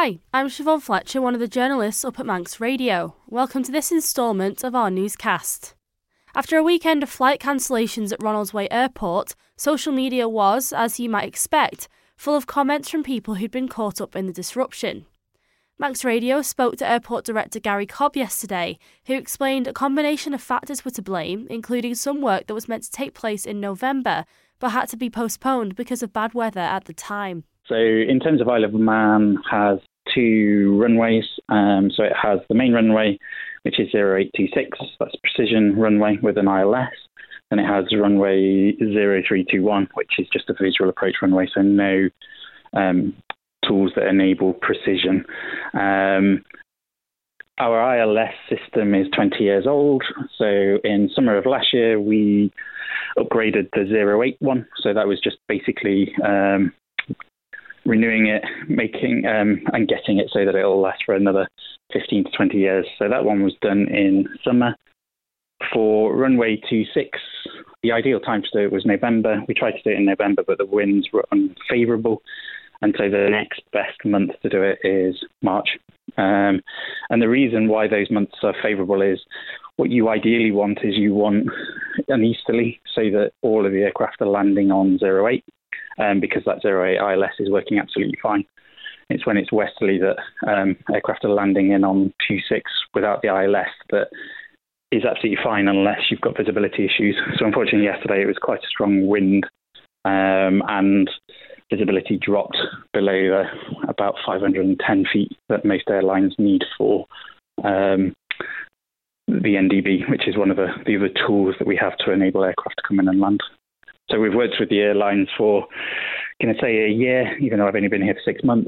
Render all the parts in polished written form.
Hi, I'm Siobhan Fletcher, one of the journalists up at Manx Radio. Welcome to this instalment of our newscast. After a weekend of flight cancellations at Ronaldsway Airport, social media was, as you might expect, full of comments from people who'd been caught up in the disruption. Manx Radio spoke to Airport Director Gary Cobb yesterday, who explained a combination of factors were to blame, including some work that was meant to take place in November, but had to be postponed because of bad weather at the time. So in terms of Isle of Man, has two runways. So it has the main runway, which is 0826. That's precision runway with an ILS. And it has runway 0321, which is just a visual approach runway. So no tools that enable precision. Our ILS system is 20 years old. So in summer of last year, we upgraded the 081. So that was just basically renewing it, making and getting it so that it'll last for another 15 to 20 years. So that one was done in summer. For runway 26, the ideal time to do it was November. We tried to do it in November, but the winds were unfavourable. And so the next best month to do it is March. And the reason why those months are favourable is what you ideally want is you want an easterly so that all of the aircraft are landing on 08. Because that 08 ILS is working absolutely fine. It's when it's westerly that aircraft are landing in on 26 without the ILS that is absolutely fine unless you've got visibility issues. So unfortunately yesterday it was quite a strong wind and visibility dropped below about 510 feet that most airlines need for the NDB, which is one of the other tools that we have to enable aircraft to come in and land. So we've worked with the airlines for, going to say, a year, even though I've only been here for 6 months.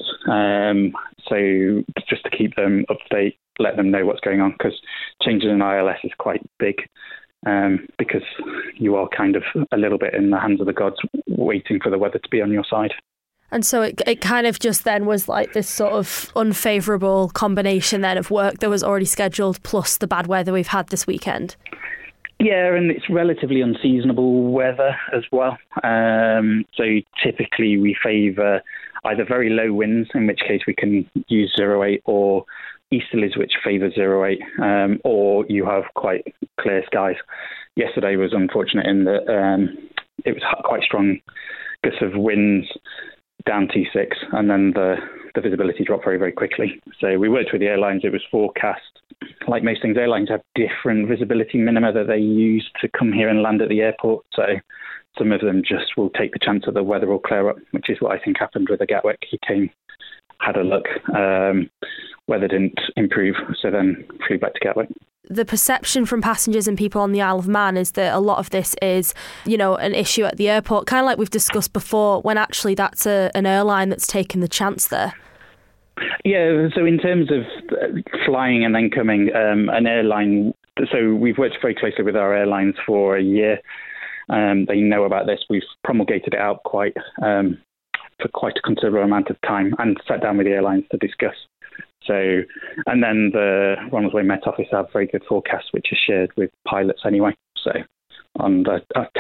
So just to keep them up to date, let them know what's going on, because changing an ILS is quite big, because you are kind of a little bit in the hands of the gods, waiting for the weather to be on your side. And so it kind of just then was like this sort of unfavourable combination then of work that was already scheduled, plus the bad weather we've had this weekend. Yeah, and it's relatively unseasonable weather as well. So typically we favour either very low winds, in which case we can use 08, or easterlies, which favour 08, or you have quite clear skies. Yesterday was unfortunate in that it was quite strong gusts of winds down T6, and then the visibility dropped very, very quickly. So we worked with the airlines. It was forecast. Like most things, airlines have different visibility minima that they use to come here and land at the airport. So some of them just will take the chance that the weather will clear up, which is what I think happened with the Gatwick. He came, had a look, weather didn't improve, so then flew back to Gatwick. The perception from passengers and people on the Isle of Man is that a lot of this is, an issue at the airport, kind of like we've discussed before, when actually that's an airline that's taken the chance there. Yeah, so in terms of flying and then coming, an airline, so we've worked very closely with our airlines for a year. They know about this. We've promulgated it out for quite a considerable amount of time and sat down with the airlines to discuss. So, and then the Ronaldsway Met Office have very good forecasts, which are shared with pilots anyway. So on the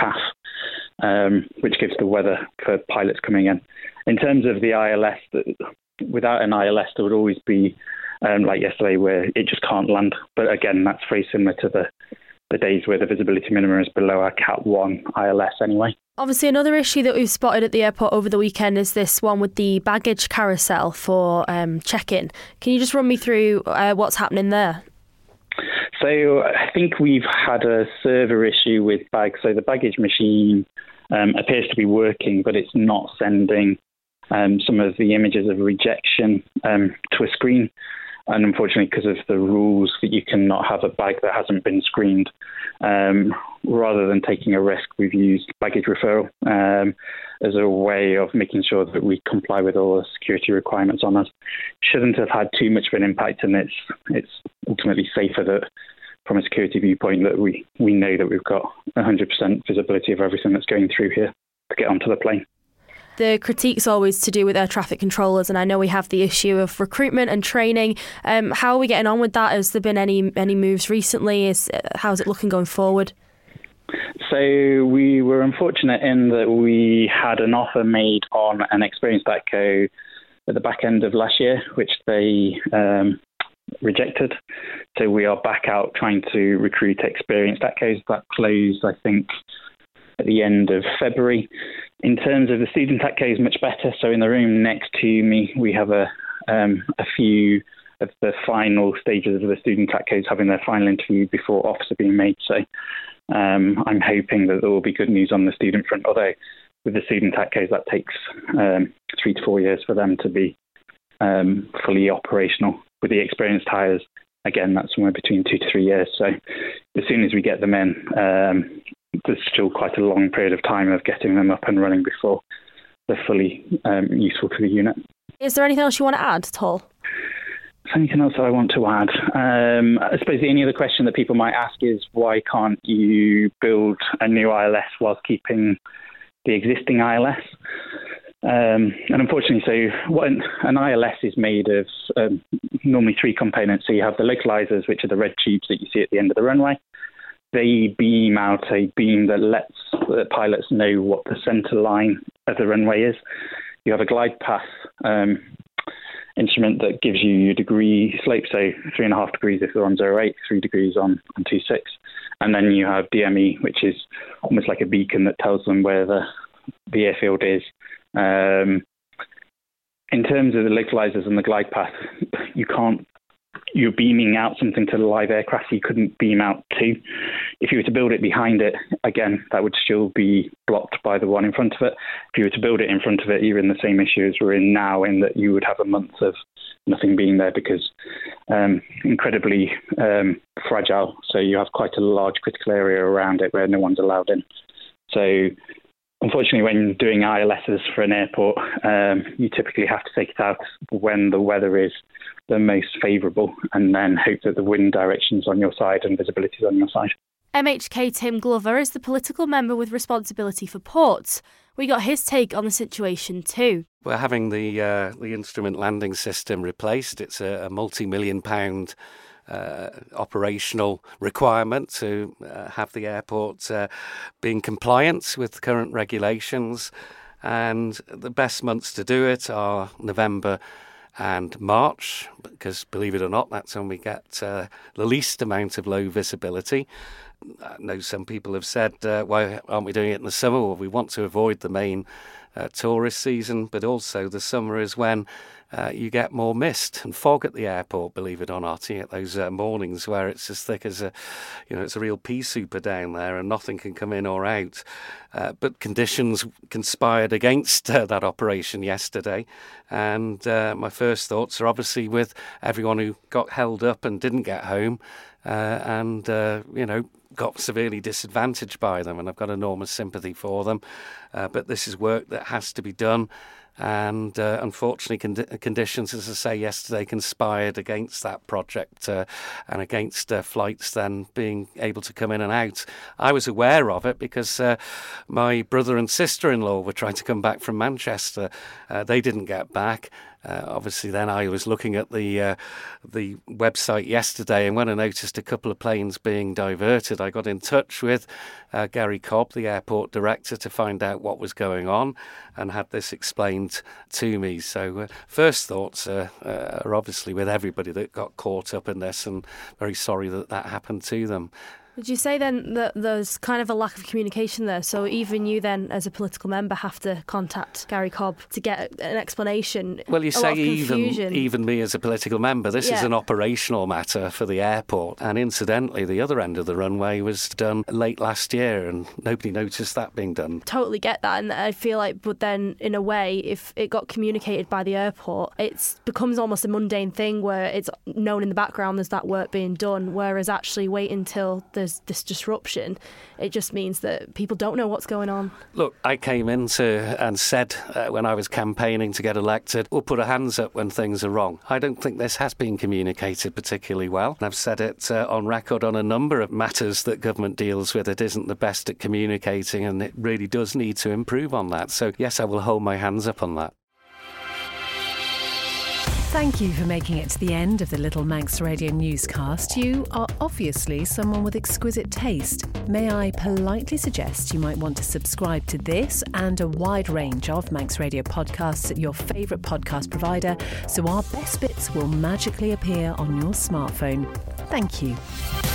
TAF, which gives the weather for pilots coming in. In terms of the ILS, without an ILS, there would always be, like yesterday, where it just can't land. But again, that's very similar to the days where the visibility minimum is below our Cat 1 ILS anyway. Obviously, another issue that we've spotted at the airport over the weekend is this one with the baggage carousel for check-in. Can you just run me through what's happening there? So I think we've had a server issue with bags. So the baggage machine appears to be working, but it's not sending some of the images of rejection to a screen. And unfortunately, because of the rules that you cannot have a bag that hasn't been screened, rather than taking a risk, we've used baggage referral as a way of making sure that we comply with all the security requirements on us. Shouldn't have had too much of an impact, and it's ultimately safer that, from a security viewpoint, that we know that we've got 100% visibility of everything that's going through here to get onto the plane. The critique's always to do with air traffic controllers, and I know we have the issue of recruitment and training. How are we getting on with that? Has there been any moves recently? How's it looking going forward? So we were unfortunate in that we had an offer made on an experienced ATCO at the back end of last year, which they rejected. So we are back out trying to recruit experienced ATCOs. That closed, I think, at the end of February. In terms of the student ATCOs, much better. So in the room next to me, we have a few of the final stages of the student ATCOs having their final interview before offers are being made. So I'm hoping that there will be good news on the student front, although with the student ATCOs, that takes 3 to 4 years for them to be fully operational. With the experienced hires, again, that's somewhere between 2 to 3 years. So as soon as we get them in, there's still quite a long period of time of getting them up and running before they're fully useful to the unit. Is there anything else you want to add at all? Anything else I want to add? I suppose the only other question that people might ask is why can't you build a new ILS whilst keeping the existing ILS? And unfortunately, so what an ILS is made of normally 3 components. So you have the localizers, which are the red tubes that you see at the end of the runway. They beam out a beam that lets the pilots know what the center line of the runway is. You have a glide path instrument that gives you your degree slope, so 3.5 degrees if they're on 0.8, 3 degrees on 2.6. And then you have DME, which is almost like a beacon that tells them where the airfield is. In terms of the localizers and the glide path, you're beaming out something to the live aircraft you couldn't beam out to. If you were to build it behind it, again, that would still be blocked by the one in front of it. If you were to build it in front of it, you're in the same issue as we're in now, in that you would have a month of nothing being there because incredibly fragile. So you have quite a large critical area around it where no one's allowed in. So unfortunately, when doing ILSs for an airport, you typically have to take it out when the weather is the most favourable and then hope that the wind direction's on your side and visibility's on your side. MHK Tim Glover is the political member with responsibility for ports. We got his take on the situation too. We're having the instrument landing system replaced. It's a multi-million pound operational requirement to have the airport being compliant with current regulations, and the best months to do it are November and March, because believe it or not, that's when we get the least amount of low visibility. I know some people have said, why aren't we doing it in the summer? Well, we want to avoid the main tourist season, but also the summer is when you get more mist and fog at the airport, believe it or not. You get those mornings where it's as thick as it's a real pea souper down there and nothing can come in or out. But conditions conspired against that operation yesterday. And my first thoughts are obviously with everyone who got held up and didn't get home and got severely disadvantaged by them. And I've got enormous sympathy for them. But this is work that has to be done. And unfortunately, conditions, as I say, yesterday conspired against that project and against flights then being able to come in and out. I was aware of it because my brother and sister-in-law were trying to come back from Manchester. They didn't get back. Obviously, then I was looking at the website yesterday, and when I noticed a couple of planes being diverted, I got in touch with Gary Cobb, the airport director, to find out what was going on and had this explained to me. So first thoughts are obviously with everybody that got caught up in this, and very sorry that happened to them. Would you say then that there's kind of a lack of communication there? So even you then, as a political member, have to contact Gary Cobb to get an explanation? Well, you say even me as a political member. This is an operational matter for the airport. And incidentally, the other end of the runway was done late last year and nobody noticed that being done. Totally get that. And I feel like, but then in a way, if it got communicated by the airport, it becomes almost a mundane thing where it's known in the background there's that work being done, whereas actually wait until there's this disruption, it just means that people don't know what's going on. Look, I came into and said when I was campaigning to get elected, we'll put our hands up when things are wrong. I don't think this has been communicated particularly well. I've said it on record on a number of matters that government deals with. It isn't the best at communicating, and it really does need to improve on that. So yes, I will hold my hands up on that. Thank you for making it to the end of the Little Manx Radio newscast. You are obviously someone with exquisite taste. May I politely suggest you might want to subscribe to this and a wide range of Manx Radio podcasts at your favourite podcast provider, so our best bits will magically appear on your smartphone. Thank you.